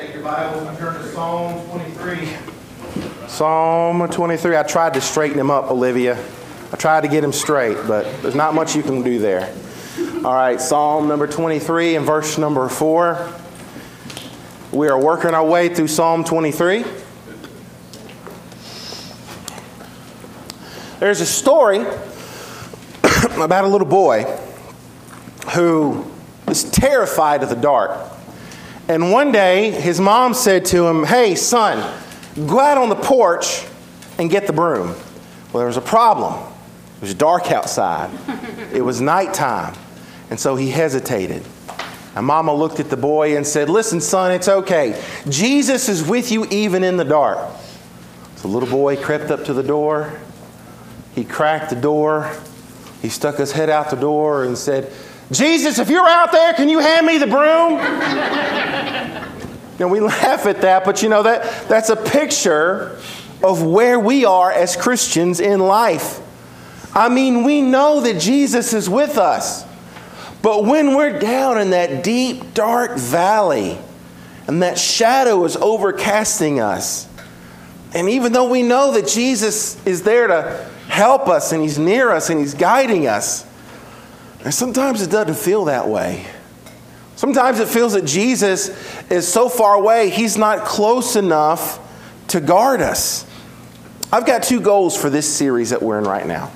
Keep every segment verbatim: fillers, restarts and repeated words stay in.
Take your Bibles and turn to Psalm twenty-three. Psalm twenty-three. I tried to straighten him up, Olivia. I tried to get him straight, but there's not much you can do there. All right, Psalm number twenty-three and verse number four. We are working our way through Psalm twenty-three. There's a story about a little boy who was terrified of the dark. And one day, his mom said to him, "Hey, son, go out on the porch and get the broom." Well, there was a problem. It was dark outside. It was nighttime. And so he hesitated. And Mama looked at the boy and said, "Listen, son, it's okay. Jesus is with you even in the dark." So the little boy crept up to the door. He cracked the door. He stuck his head out the door and said, "Jesus, if you're out there, can you hand me the broom?" And we laugh at that, but you know, that that's a picture of where we are as Christians in life. I mean, we know that Jesus is with us. But when we're down in that deep, dark valley, and that shadow is overcasting us, and even though we know that Jesus is there to help us, and He's near us, and He's guiding us, and sometimes it doesn't feel that way. Sometimes it feels that Jesus is so far away, He's not close enough to guard us. I've got two goals for this series that we're in right now.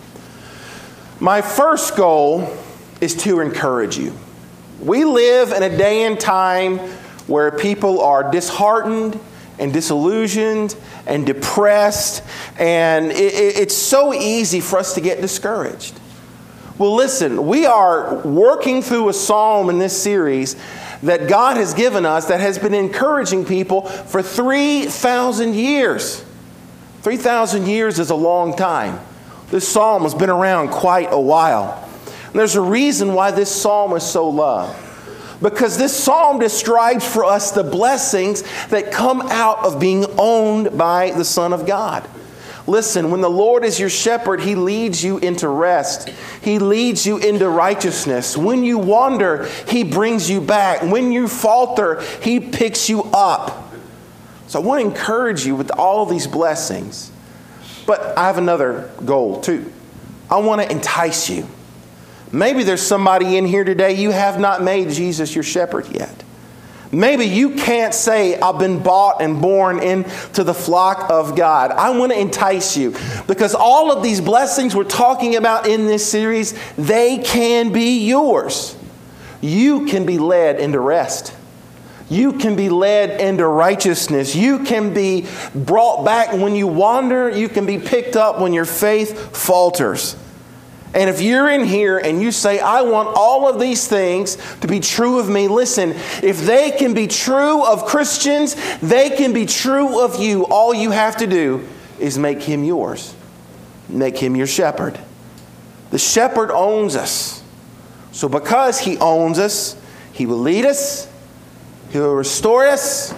My first goal is to encourage you. We live in a day and time where people are disheartened and disillusioned and depressed, and it, it, it's so easy for us to get discouraged. Well, listen, we are working through a psalm in this series that God has given us that has been encouraging people for three thousand years. three thousand years is a long time. This psalm has been around quite a while. And there's a reason why this psalm is so loved. Because this psalm describes for us the blessings that come out of being owned by the Son of God. Listen, when the Lord is your shepherd, He leads you into rest. He leads you into righteousness. When you wander, He brings you back. When you falter, He picks you up. So I want to encourage you with all these blessings. But I have another goal too. I want to entice you. Maybe there's somebody in here today, you have not made Jesus your shepherd yet. Maybe you can't say, "I've been bought and born into the flock of God." I want to entice you because all of these blessings we're talking about in this series, they can be yours. You can be led into rest. You can be led into righteousness. You can be brought back when you wander. You can be picked up when your faith falters. And if you're in here and you say, "I want all of these things to be true of me," listen, if they can be true of Christians, they can be true of you. All you have to do is make Him yours. Make Him your shepherd. The shepherd owns us. So because He owns us, He will lead us, He will restore us,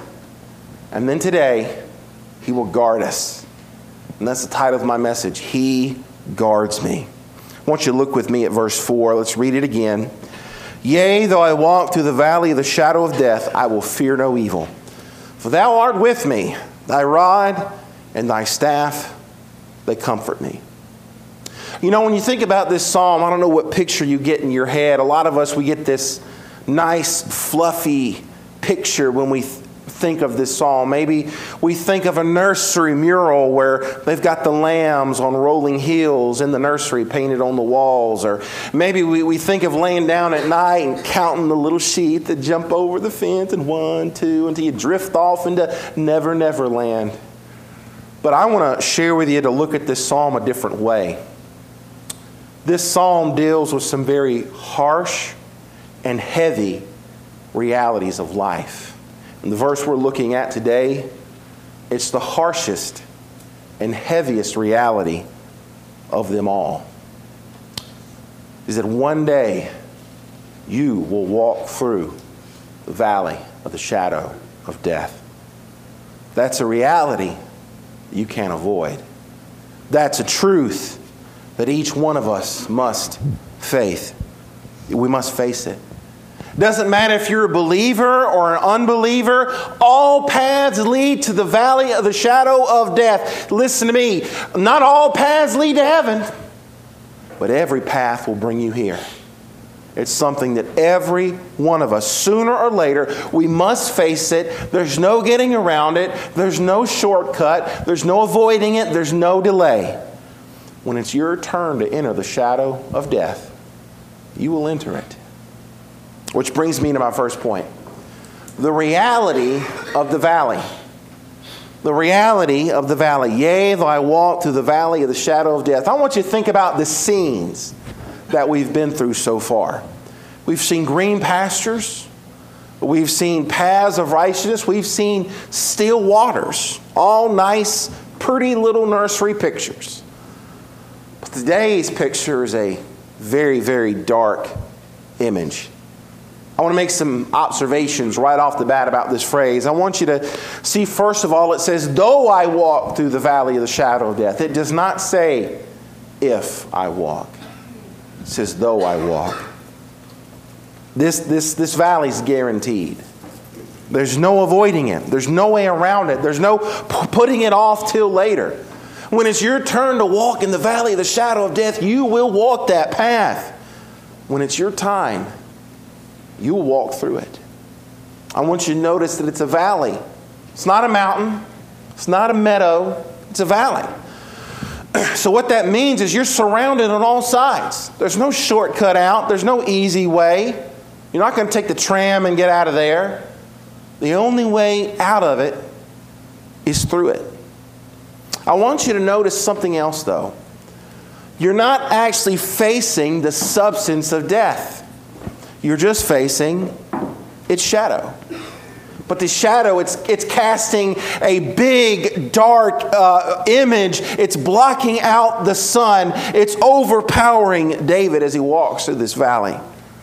and then today, He will guard us. And that's the title of my message, He Guards Me. I want you to look with me at verse four. Let's read it again. "Yea, though I walk through the valley of the shadow of death, I will fear no evil. For Thou art with me. Thy rod and Thy staff, they comfort me." You know, when you think about this psalm, I don't know what picture you get in your head. A lot of us, we get this nice, fluffy picture when we think of this psalm. Maybe we think of a nursery mural where they've got the lambs on rolling hills in the nursery painted on the walls. Or maybe we, we think of laying down at night and counting the little sheep that jump over the fence, and one, two, until you drift off into Never Never Land. But I want to share with you to look at this psalm a different way. This psalm deals with some very harsh and heavy realities of life. And the verse we're looking at today, it's the harshest and heaviest reality of them all. Is that one day you will walk through the valley of the shadow of death. That's a reality you can't avoid. That's a truth that each one of us must face. We must face it. Doesn't matter if you're a believer or an unbeliever. All paths lead to the valley of the shadow of death. Listen to me. Not all paths lead to heaven, but every path will bring you here. It's something that every one of us, sooner or later, we must face it. There's no getting around it. There's no shortcut. There's no avoiding it. There's no delay. When it's your turn to enter the shadow of death, you will enter it. Which brings me to my first point. The reality of the valley. The reality of the valley. Yea, though I walk through the valley of the shadow of death. I want you to think about the scenes that we've been through so far. We've seen green pastures. We've seen paths of righteousness. We've seen still waters. All nice, pretty little nursery pictures. But today's picture is a very, very dark image. I want to make some observations right off the bat about this phrase. I want you to see, first of all, it says, though I walk through the valley of the shadow of death. It does not say, if I walk. It says, though I walk. This, this, this valley is guaranteed. There's no avoiding it. There's no way around it. There's no p- putting it off till later. When it's your turn to walk in the valley of the shadow of death, you will walk that path. When it's your time, you will walk through it. I want you to notice that it's a valley. It's not a mountain. It's not a meadow. It's a valley. So what that means is you're surrounded on all sides. There's no shortcut out. There's no easy way. You're not going to take the tram and get out of there. The only way out of it is through it. I want you to notice something else, though. You're not actually facing the substance of death. You're just facing its shadow. But the shadow, it's, it's casting a big, dark uh, image. It's blocking out the sun. It's overpowering David as he walks through this valley.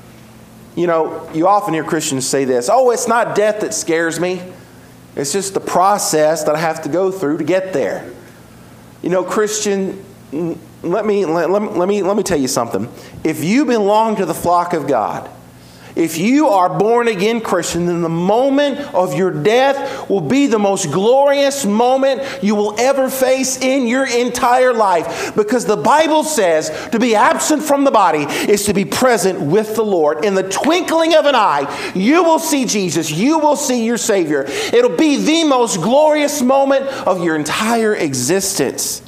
You know, you often hear Christians say this, oh, it's not death that scares me. It's just the process that I have to go through to get there. You know, Christian, let me, let, let, let me, let me tell you something. If you belong to the flock of God, if you are born again Christian, then the moment of your death will be the most glorious moment you will ever face in your entire life. Because the Bible says to be absent from the body is to be present with the Lord. In the twinkling of an eye, you will see Jesus. You will see your Savior. It'll be the most glorious moment of your entire existence.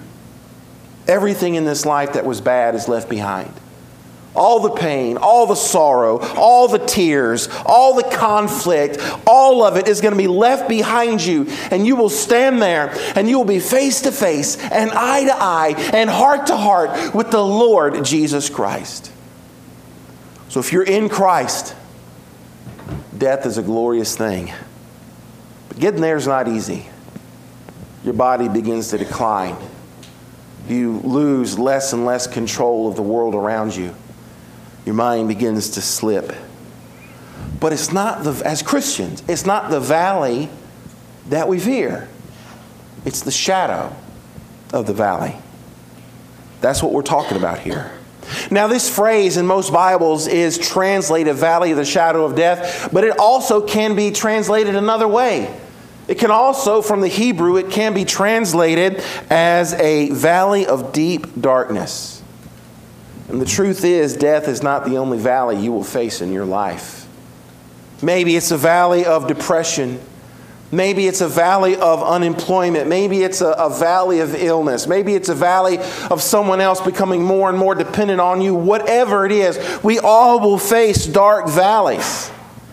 Everything in this life that was bad is left behind. All the pain, all the sorrow, all the tears, all the conflict, all of it is going to be left behind you. And you will stand there and you will be face to face and eye to eye and heart to heart with the Lord Jesus Christ. So if you're in Christ, death is a glorious thing. But getting there is not easy. Your body begins to decline. You lose less and less control of the world around you. Your mind begins to slip. But it's not the, as Christians, it's not the valley that we fear. It's the shadow of the valley. That's what we're talking about here. Now, this phrase in most Bibles is translated valley of the shadow of death, but it also can be translated another way. It can also, from the Hebrew, it can be translated as a valley of deep darkness. And the truth is, death is not the only valley you will face in your life. Maybe it's a valley of depression. Maybe it's a valley of unemployment. Maybe it's a, a valley of illness. Maybe it's a valley of someone else becoming more and more dependent on you. Whatever it is, we all will face dark valleys.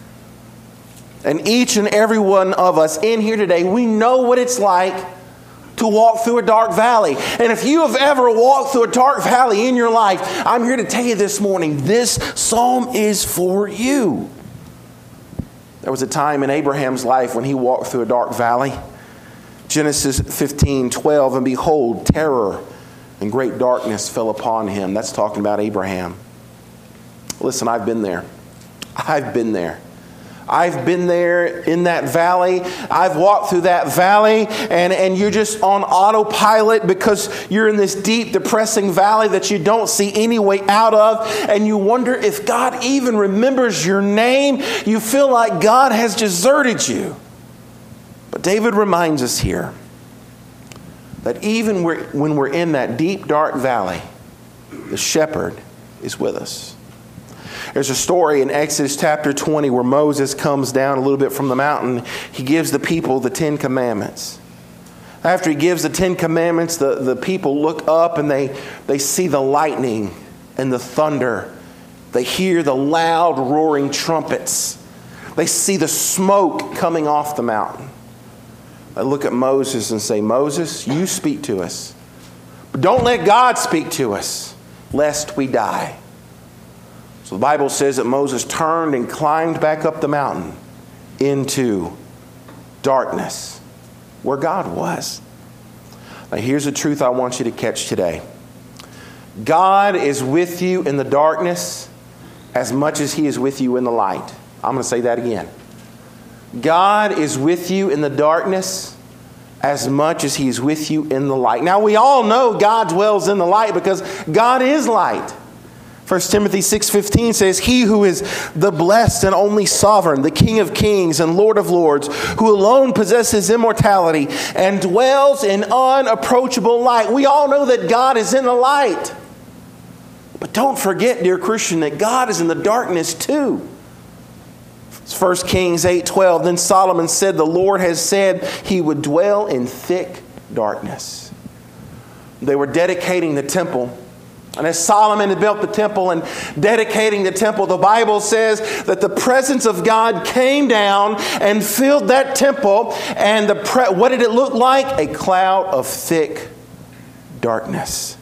And each and every one of us in here today, we know what it's like to walk through a dark valley. And if you have ever walked through a dark valley in your life, I'm here to tell you this morning, this psalm is for you. There was a time in Abraham's life when he walked through a dark valley. Genesis fifteen twelve, and behold, terror and great darkness fell upon him. That's talking about Abraham. Listen, I've been there. I've been there. I've been there in that valley. I've walked through that valley, and, and you're just on autopilot because you're in this deep, depressing valley that you don't see any way out of, and you wonder if God even remembers your name. You feel like God has deserted you. But David reminds us here that even when we're in that deep, dark valley, the shepherd is with us. There's a story in Exodus chapter twenty where Moses comes down a little bit from the mountain. He gives the people the Ten Commandments. After he gives the Ten Commandments, the, the people look up and they, they see the lightning and the thunder. They hear the loud roaring trumpets. They see the smoke coming off the mountain. They look at Moses and say, Moses, you speak to us. But don't let God speak to us, lest we die. So the Bible says that Moses turned and climbed back up the mountain into darkness where God was. Now here's the truth I want you to catch today. God is with you in the darkness as much as He is with you in the light. I'm going to say that again. God is with you in the darkness as much as He is with you in the light. Now we all know God dwells in the light because God is light. First Timothy six fifteen says, He who is the blessed and only sovereign, the King of kings and Lord of lords, who alone possesses immortality and dwells in unapproachable light. We all know that God is in the light. But don't forget, dear Christian, that God is in the darkness too. First Kings eight twelve, then Solomon said, the Lord has said He would dwell in thick darkness. They were dedicating the temple. And as Solomon had built the temple and dedicating the temple, the Bible says that the presence of God came down and filled that temple. And the pre- what did it look like? A cloud of thick darkness.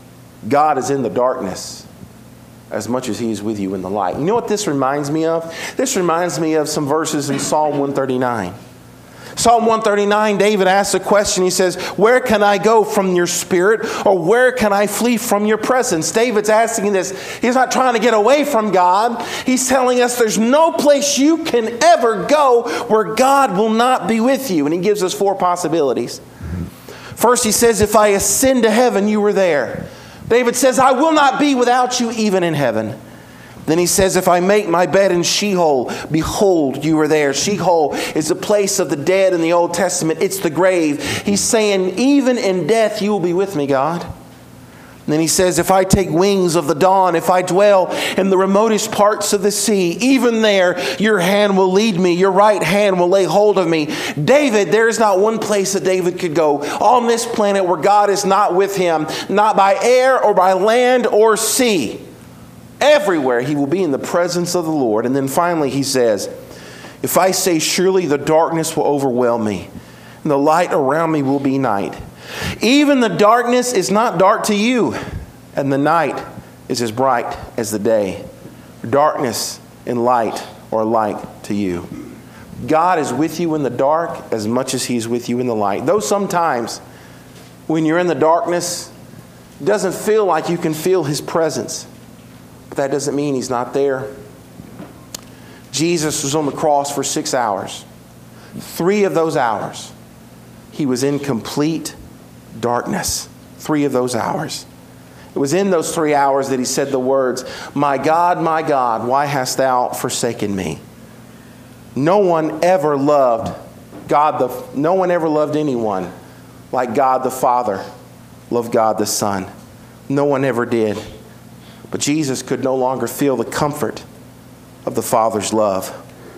God is in the darkness as much as He is with you in the light. You know what this reminds me of? This reminds me of some verses in Psalm one thirty-nine. Psalm one thirty-nine, David asks a question. He says, where can I go from your spirit? Or where can I flee from your presence? David's asking this. He's not trying to get away from God. He's telling us there's no place you can ever go where God will not be with you. And he gives us four possibilities. First, he says, if I ascend to heaven, you were there. David says, I will not be without you even in heaven. Then he says, if I make my bed in Sheol, behold, you are there. Sheol is the place of the dead in the Old Testament. It's the grave. He's saying, even in death, you will be with me, God. And then he says, if I take wings of the dawn, if I dwell in the remotest parts of the sea, even there, your hand will lead me. Your right hand will lay hold of me. David, there is not one place that David could go on this planet where God is not with him, not by air or by land or sea. Everywhere he will be in the presence of the Lord. And then finally he says, if I say surely the darkness will overwhelm me and the light around me will be night. Even the darkness is not dark to you and the night is as bright as the day. Darkness and light are alike to you. God is with you in the dark as much as He's with you in the light. Though sometimes when you're in the darkness, it doesn't feel like you can feel His presence. But that doesn't mean He's not there. Jesus was on the cross for six hours. Three of those hours, He was in complete darkness. Three of those hours. It was in those three hours that He said the words, my God, my God, why hast thou forsaken me? No one ever loved God, the, no one ever loved anyone like God the Father loved God the Son. No one ever did. But Jesus could no longer feel the comfort of the Father's love.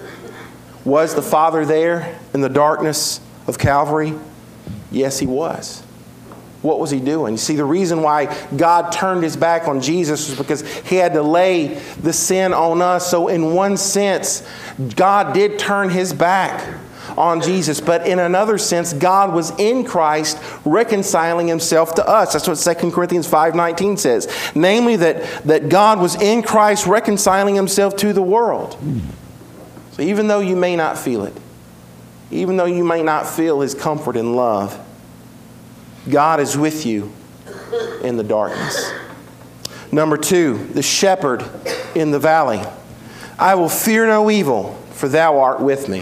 Was the Father there in the darkness of Calvary? Yes, He was. What was He doing? You see, the reason why God turned His back on Jesus was because He had to lay the sin on us. So in one sense, God did turn His back on Jesus. But in another sense, God was in Christ reconciling Himself to us. That's what Second Corinthians five nineteen says. Namely, that, that God was in Christ reconciling Himself to the world. So even though you may not feel it, even though you may not feel His comfort and love, God is with you in the darkness. Number two, the shepherd in the valley. I will fear no evil, for thou art with me.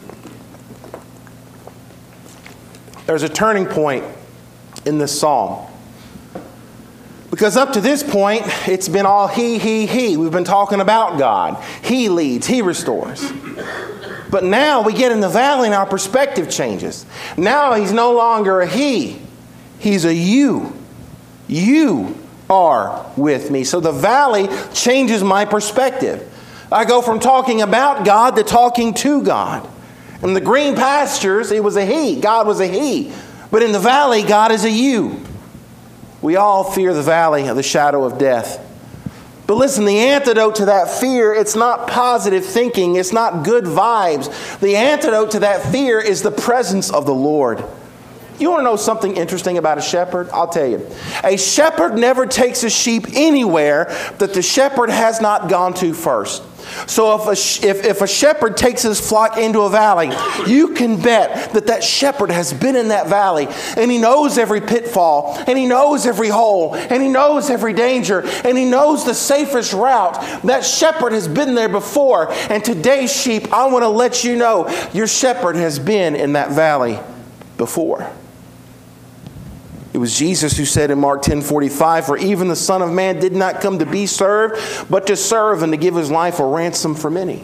There's a turning point in this psalm. Because up to this point, it's been all he, he, he. We've been talking about God. He leads, he restores. But now we get in the valley and our perspective changes. Now he's no longer a he, he's a you. You are with me. So the valley changes my perspective. I go from talking about God to talking to God. In the green pastures, it was a he. God was a he. But in the valley, God is a you. We all fear the valley of the shadow of death. But listen, the antidote to that fear, it's not positive thinking. It's not good vibes. The antidote to that fear is the presence of the Lord. You want to know something interesting about a shepherd? I'll tell you. A shepherd never takes a sheep anywhere that the shepherd has not gone to first. So if a, if, if a shepherd takes his flock into a valley, you can bet that that shepherd has been in that valley and he knows every pitfall and he knows every hole and he knows every danger and he knows the safest route. That shepherd has been there before. And today, sheep, I want to let you know your shepherd has been in that valley before. It was Jesus who said in Mark ten forty-five, for even the Son of Man did not come to be served, but to serve and to give his life a ransom for many.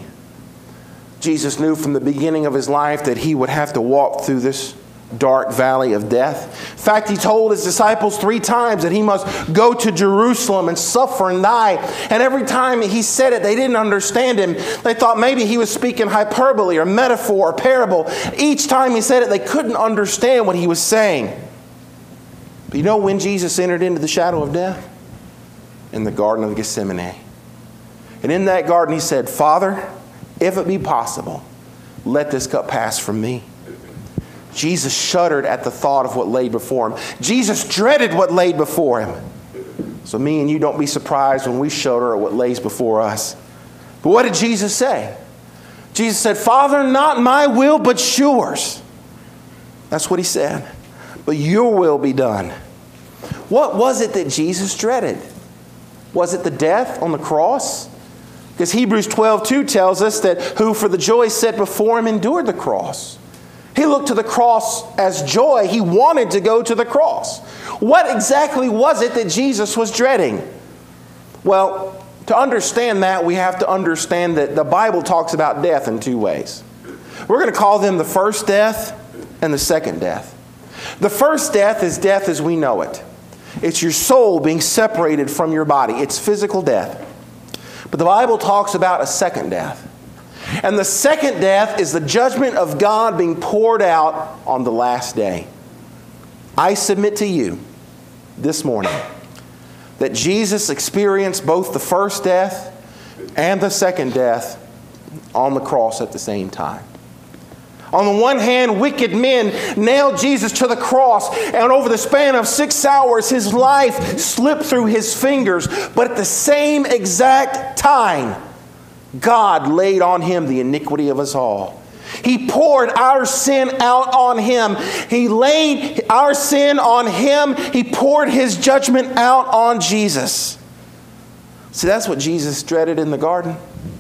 Jesus knew from the beginning of his life that he would have to walk through this dark valley of death. In fact, he told his disciples three times that he must go to Jerusalem and suffer and die. And every time he said it, they didn't understand him. They thought maybe he was speaking hyperbole or metaphor or parable. Each time he said it, they couldn't understand what he was saying. But you know when Jesus entered into the shadow of death? In the Garden of Gethsemane. And in that garden he said, Father, if it be possible, let this cup pass from me. Jesus shuddered at the thought of what lay before him. Jesus dreaded what lay before him. So me and you don't be surprised when we shudder at what lays before us. But what did Jesus say? Jesus said, Father, not my will, but yours. That's what he said. But your will be done. What was it that Jesus dreaded? Was it the death on the cross? Because Hebrews twelve two tells us that who for the joy set before him endured the cross. He looked to the cross as joy. He wanted to go to the cross. What exactly was it that Jesus was dreading? Well, to understand that, we have to understand that the Bible talks about death in two ways. We're going to call them the first death and the second death. The first death is death as we know it. It's your soul being separated from your body. It's physical death. But the Bible talks about a second death. And the second death is the judgment of God being poured out on the last day. I submit to you this morning that Jesus experienced both the first death and the second death on the cross at the same time. On the one hand, wicked men nailed Jesus to the cross, and over the span of six hours, his life slipped through his fingers. But at the same exact time, God laid on him the iniquity of us all. He poured our sin out on him. He laid our sin on him. He poured his judgment out on Jesus. See, that's what Jesus dreaded in the garden.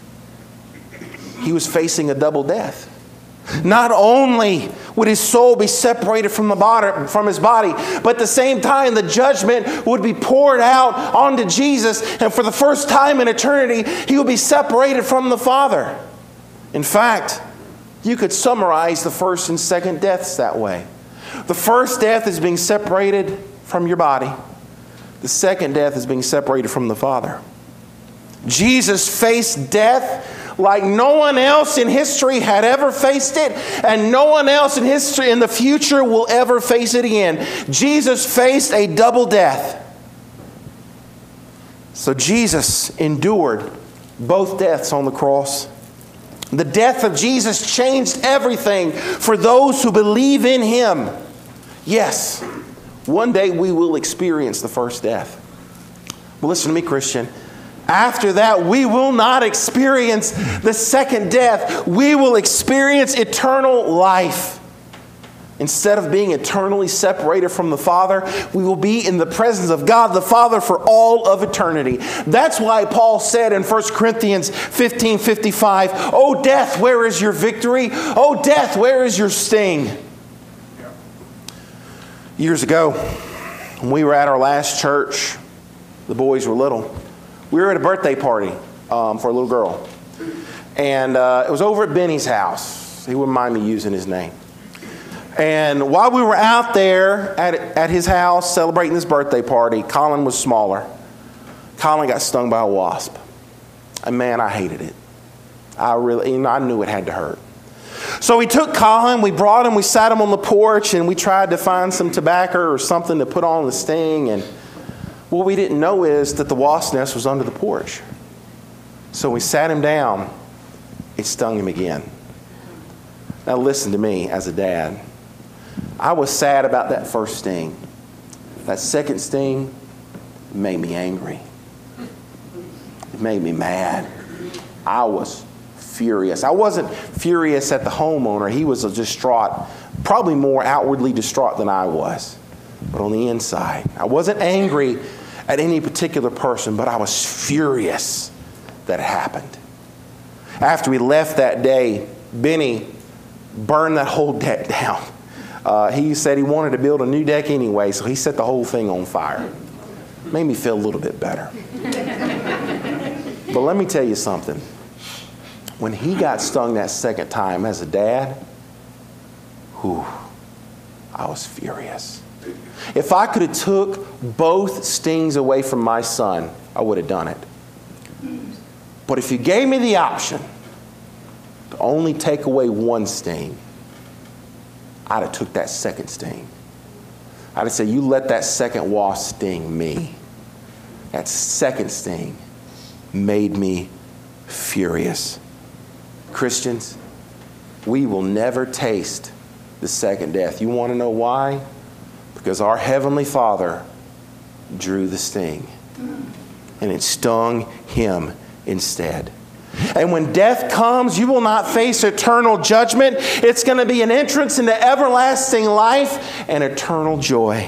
He was facing a double death. Not only would his soul be separated from the body, from his body, but at the same time the judgment would be poured out onto Jesus, and for the first time in eternity, he would be separated from the Father. In fact, you could summarize the first and second deaths that way. The first death is being separated from your body. The second death is being separated from the Father. Jesus faced death like no one else in history had ever faced it, and no one else in history in the future will ever face it again. Jesus faced a double death. So Jesus endured both deaths on the cross. The death of Jesus changed everything for those who believe in him. Yes, one day we will experience the first death. Well, listen to me, Christian. After that, we will not experience the second death. We will experience eternal life. Instead of being eternally separated from the Father, we will be in the presence of God the Father for all of eternity. That's why Paul said in First Corinthians fifteen fifty-five, "O death, where is your victory? O death, where is your sting?" Years ago, when we were at our last church, the boys were little. We were at a birthday party um, for a little girl. And uh, it was over at Benny's house. He wouldn't mind me using his name. And while we were out there at, at his house celebrating this birthday party, Colin was smaller. Colin got stung by a wasp. And man, I hated it. I really, you know, I knew it had to hurt. So we took Colin, we brought him, we sat him on the porch, and we tried to find some tobacco or something to put on the sting. And what we didn't know is that the wasp nest was under the porch. So we sat him down. It stung him again. Now listen to me as a dad. I was sad about that first sting. That second sting made me angry. It made me mad. I was furious. I wasn't furious at the homeowner. He was distraught, probably more outwardly distraught than I was. But on the inside, I wasn't angry at any particular person, but I was furious that it happened. After we left that day, Benny burned that whole deck down. Uh, he said he wanted to build a new deck anyway, so he set the whole thing on fire. Made me feel a little bit better. But let me tell you something. When he got stung that second time as a dad, whew, I was furious. If I could have took both stings away from my son, I would have done it. But if you gave me the option to only take away one sting, I'd have took that second sting. I'd have said, you let that second wasp sting me. That second sting made me furious. Christians, we will never taste the second death. You want to know why? Because our Heavenly Father drew the sting, and it stung him instead. And when death comes, you will not face eternal judgment. It's going to be an entrance into everlasting life and eternal joy.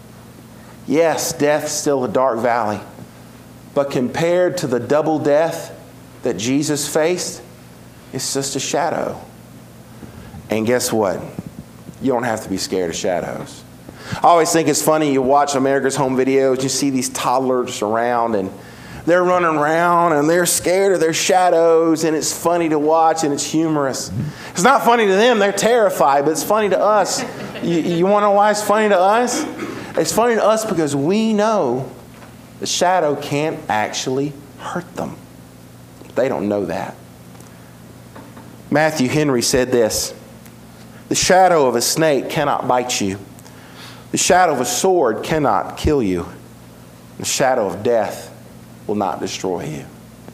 Yes, death's still a dark valley. But compared to the double death that Jesus faced, it's just a shadow. And guess what? You don't have to be scared of shadows. I always think it's funny, you watch America's Home Videos, you see these toddlers around and they're running around and they're scared of their shadows, and it's funny to watch and it's humorous. It's not funny to them, they're terrified, but it's funny to us. You, you want to know why it's funny to us? It's funny to us because we know the shadow can't actually hurt them. They don't know that. Matthew Henry said this: the shadow of a snake cannot bite you. The shadow of a sword cannot kill you. The shadow of death will not destroy you.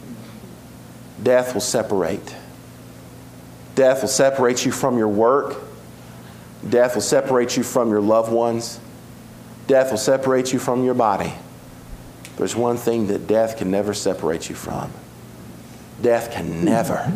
Death will separate. Death will separate you from your work. Death will separate you from your loved ones. Death will separate you from your body. There's one thing that death can never separate you from. Death can never,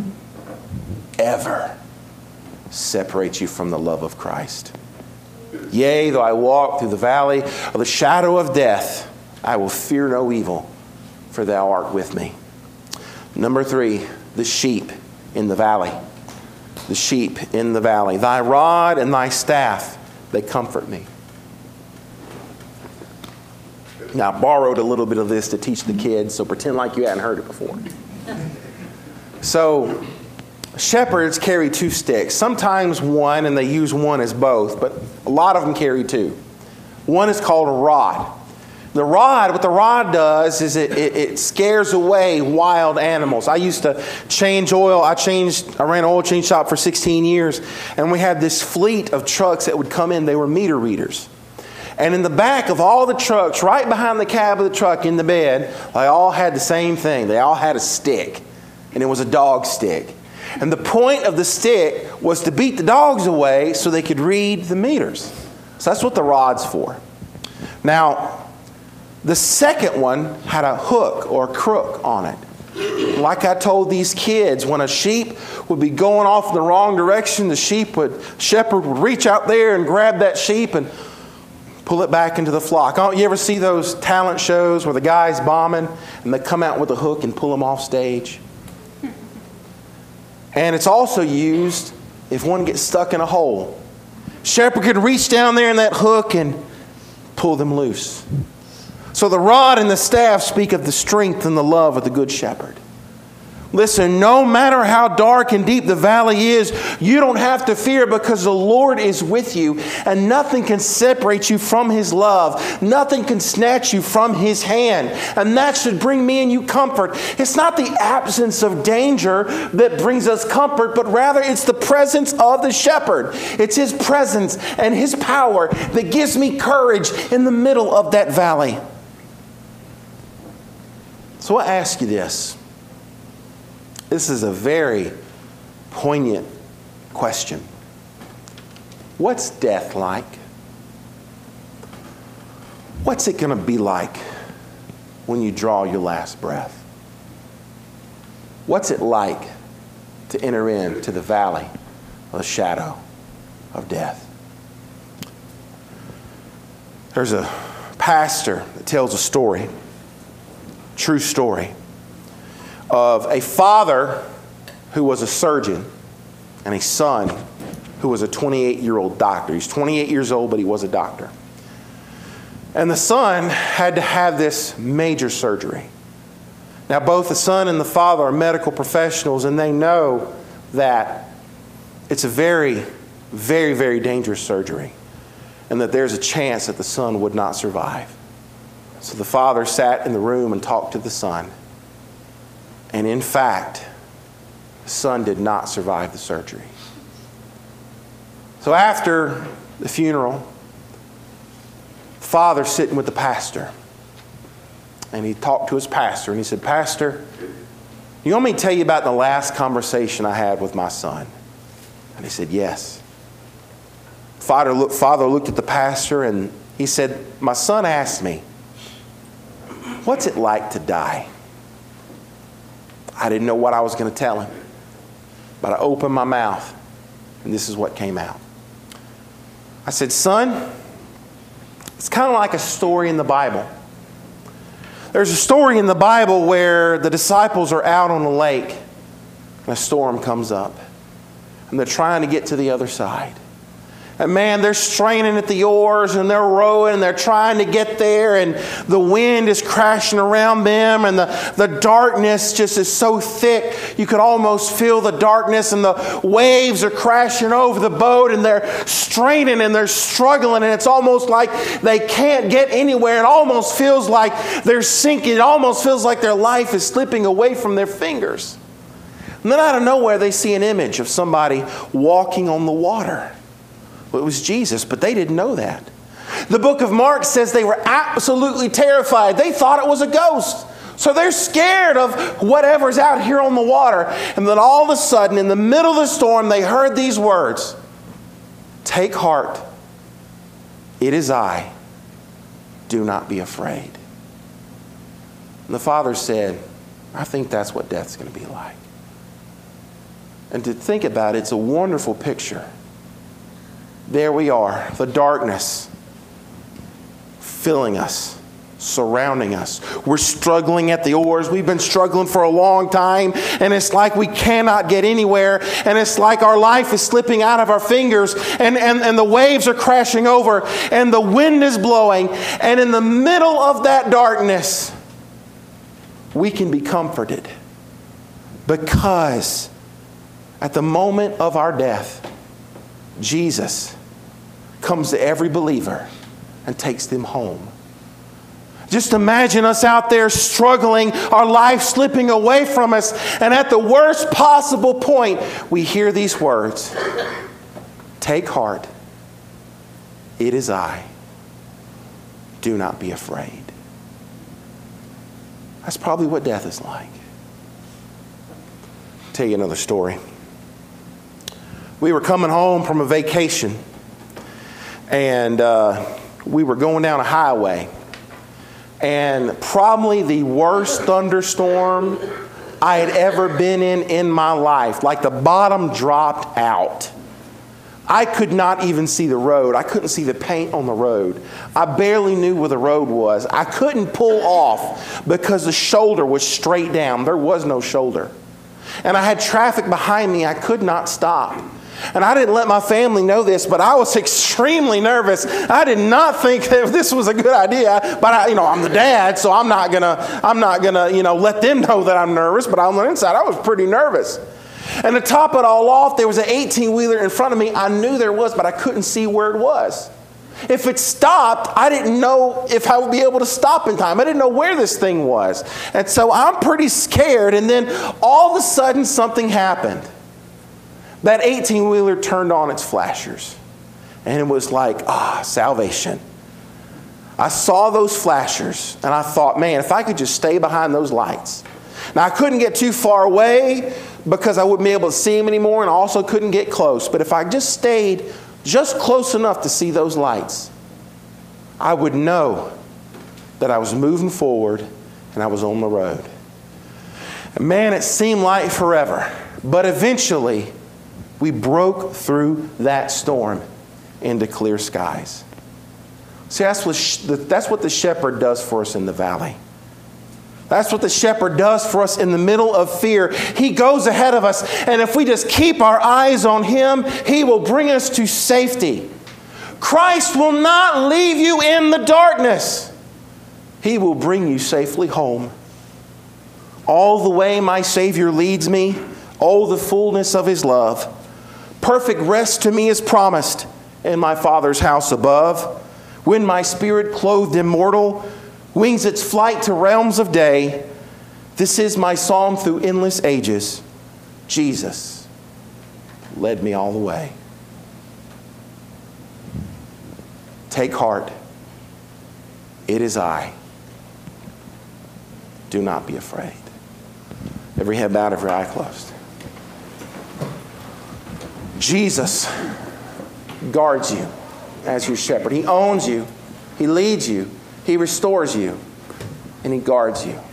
ever separate you from the love of Christ. Yea, though I walk through the valley of the shadow of death, I will fear no evil, for thou art with me. Number three, the sheep in the valley. The sheep in the valley. Thy rod and thy staff, they comfort me. Now, I borrowed a little bit of this to teach the kids, so pretend like you hadn't heard it before. So, shepherds carry two sticks. Sometimes one, and they use one as both, but a lot of them carry two. One is called a rod. The rod, what the rod does is it, it, it scares away wild animals. I used to change oil. I changed. I ran an oil change shop for sixteen years, and we had this fleet of trucks that would come in. They were meter readers. And in the back of all the trucks, right behind the cab of the truck in the bed, they all had the same thing. They all had a stick, and it was a dog stick. And the point of the stick was to beat the dogs away so they could read the meters. So that's what the rod's for. Now, the second one had a hook or crook on it. Like I told these kids, when a sheep would be going off in the wrong direction, the sheep would, shepherd would reach out there and grab that sheep and pull it back into the flock. Oh, you ever see those talent shows where the guy's bombing and they come out with a hook and pull them off stage? And it's also used if one gets stuck in a hole. Shepherd could reach down there in that hook and pull them loose. So the rod and the staff speak of the strength and the love of the good shepherd. Listen, no matter how dark and deep the valley is, you don't have to fear because the Lord is with you, and nothing can separate you from His love. Nothing can snatch you from His hand. And that should bring me and you comfort. It's not the absence of danger that brings us comfort, but rather it's the presence of the shepherd. It's His presence and His power that gives me courage in the middle of that valley. So I ask you this. This is a very poignant question. What's death like? What's it going to be like when you draw your last breath? What's it like to enter into the valley of the shadow of death? There's a pastor that tells a story, true story, of a father who was a surgeon and a son who was a twenty-eight-year-old doctor. He's twenty-eight years old, but he was a doctor. And the son had to have this major surgery. Now, both the son and the father are medical professionals, and they know that it's a very, very, very dangerous surgery, and that there's a chance that the son would not survive. So the father sat in the room and talked to the son. And in fact, the son did not survive the surgery. So after the funeral, the father's sitting with the pastor. And he talked to his pastor and he said, "Pastor, you want me to tell you about the last conversation I had with my son?" And he said, "Yes." Father looked, father looked at the pastor and he said, "My son asked me, what's it like to die?" I didn't know what I was going to tell him. But I opened my mouth, and this is what came out. I said, "Son, it's kind of like a story in the Bible. There's a story in the Bible where the disciples are out on a lake, and a storm comes up, and they're trying to get to the other side. And man, they're straining at the oars and they're rowing and they're trying to get there, and the wind is crashing around them, and the, the darkness just is so thick you could almost feel the darkness, and the waves are crashing over the boat, and they're straining and they're struggling, and it's almost like they can't get anywhere. It almost feels like they're sinking. It almost feels like their life is slipping away from their fingers. And then out of nowhere they see an image of somebody walking on the water. It was Jesus, but they didn't know that. The book of Mark says they were absolutely terrified. They thought it was a ghost. So they're scared of whatever's out here on the water. And then all of a sudden, in the middle of the storm, they heard these words, "Take heart, it is I. Do not be afraid." And the father said, "I think that's what death's going to be like." And to think about it, it's a wonderful picture. There we are, the darkness filling us, surrounding us. We're struggling at the oars. We've been struggling for a long time, and it's like we cannot get anywhere, and it's like our life is slipping out of our fingers, and, and, and the waves are crashing over, and the wind is blowing, and in the middle of that darkness, we can be comforted, because at the moment of our death, Jesus comes to every believer and takes them home. Just imagine us out there struggling, our life slipping away from us, and at the worst possible point, we hear these words, "Take heart, it is I. Do not be afraid." That's probably what death is like. I'll tell you another story. We were coming home from a vacation, and uh, we were going down a highway, and probably the worst thunderstorm I had ever been in in my life. Like the bottom dropped out. I could not even see the road. I couldn't see the paint on the road. I barely knew where the road was. I couldn't pull off because the shoulder was straight down. There was no shoulder. And I had traffic behind me. I could not stop. And I didn't let my family know this, but I was extremely nervous. I did not think that this was a good idea. But I, you know, I'm the dad, so I'm not gonna, I'm not gonna, you know, let them know that I'm nervous. But on the inside, I was pretty nervous. And to top it all off, there was an eighteen-wheeler in front of me. I knew there was, but I couldn't see where it was. If it stopped, I didn't know if I would be able to stop in time. I didn't know where this thing was. And so I'm pretty scared. And then all of a sudden, something happened. That eighteen-wheeler turned on its flashers. And it was like, ah, salvation. I saw those flashers, and I thought, man, if I could just stay behind those lights. Now, I couldn't get too far away because I wouldn't be able to see them anymore, and I also couldn't get close. But if I just stayed just close enough to see those lights, I would know that I was moving forward and I was on the road. And man, it seemed like forever. But eventually, we broke through that storm into clear skies. See, that's what, that's what the shepherd does for us in the valley. That's what the shepherd does for us in the middle of fear. He goes ahead of us, and if we just keep our eyes on Him, He will bring us to safety. Christ will not leave you in the darkness. He will bring you safely home. All the way my Savior leads me, oh, the fullness of His love. Perfect rest to me is promised in my Father's house above. When my spirit, clothed immortal, wings its flight to realms of day, this is my psalm through endless ages. Jesus led me all the way. Take heart. It is I. Do not be afraid. Every head bowed, every eye closed. Jesus guards you as your shepherd. He owns you. He leads you. He restores you. And He guards you.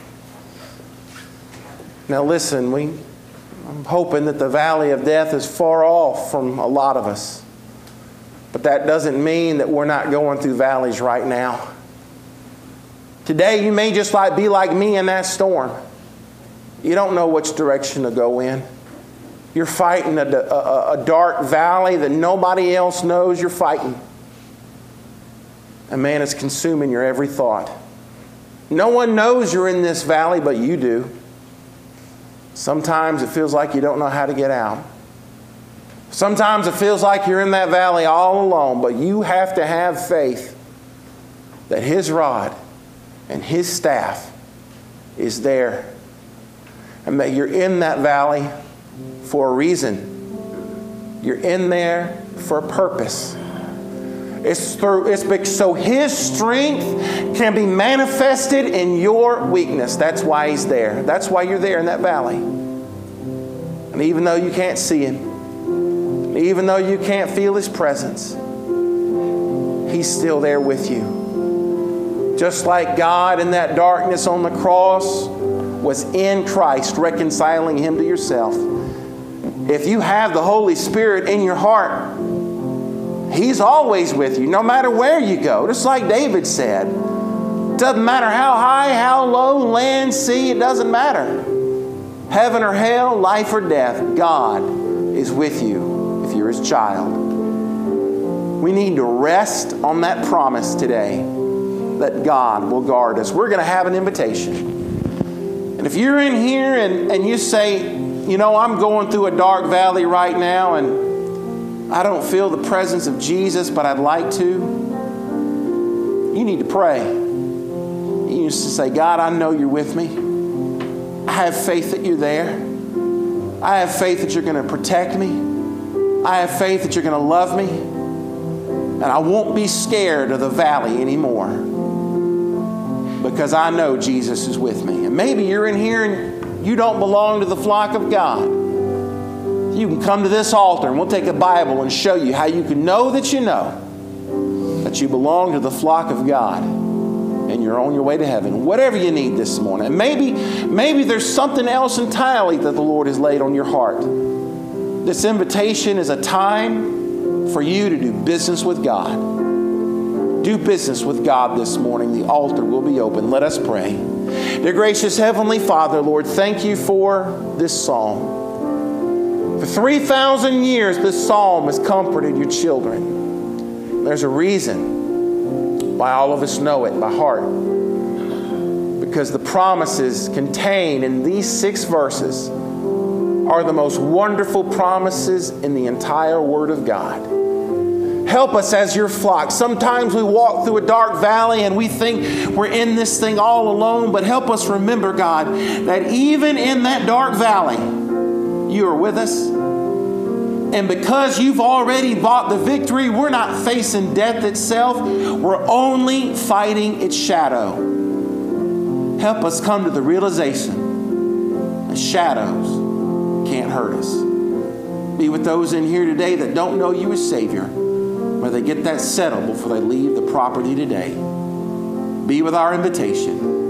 Now listen, we, I'm hoping that the valley of death is far off from a lot of us. But that doesn't mean that we're not going through valleys right now. Today you may just like be like me in that storm. You don't know which direction to go in. You're fighting a, a, a dark valley that nobody else knows you're fighting. And man, it's consuming your every thought. No one knows you're in this valley, but you do. Sometimes it feels like you don't know how to get out. Sometimes it feels like you're in that valley all alone, but you have to have faith that His rod and His staff is there. And that you're in that valley for a reason. You're in there for a purpose. It's through it's so His strength can be manifested in your weakness. That's why He's there. That's why you're there in that valley. And even though you can't see Him, even though you can't feel His presence, He's still there with you. Just like God in that darkness on the cross was in Christ, reconciling him to yourself. If you have the Holy Spirit in your heart, He's always with you, no matter where you go. Just like David said, doesn't matter how high, how low, land, sea, it doesn't matter. Heaven or hell, life or death, God is with you if you're His child. We need to rest on that promise today that God will guard us. We're going to have an invitation. And if you're in here and, and you say, you know, I'm going through a dark valley right now and I don't feel the presence of Jesus, but I'd like to. You need to pray. You need to say, God, I know you're with me. I have faith that you're there. I have faith that you're going to protect me. I have faith that you're going to love me. And I won't be scared of the valley anymore because I know Jesus is with me. And maybe you're in here and you don't belong to the flock of God. You can come to this altar and we'll take a Bible and show you how you can know that you know that you belong to the flock of God. and you're on your way to heaven. Whatever you need this morning. Maybe, maybe there's something else entirely that the Lord has laid on your heart. This invitation is a time for you to do business with God. Do business with God this morning. The altar will be open. Let us pray. Dear gracious Heavenly Father, Lord, thank you for this psalm. For three thousand years, this psalm has comforted your children. There's a reason why all of us know it by heart. Because the promises contained in these six verses are the most wonderful promises in the entire Word of God. Help us as your flock. Sometimes we walk through a dark valley and we think we're in this thing all alone, but help us remember, God, that even in that dark valley, you are with us. And because you've already bought the victory, we're not facing death itself. We're only fighting its shadow. Help us come to the realization that shadows can't hurt us. Be with those in here today that don't know you as Savior. May they get that settled before they leave the property today. Be with our invitation.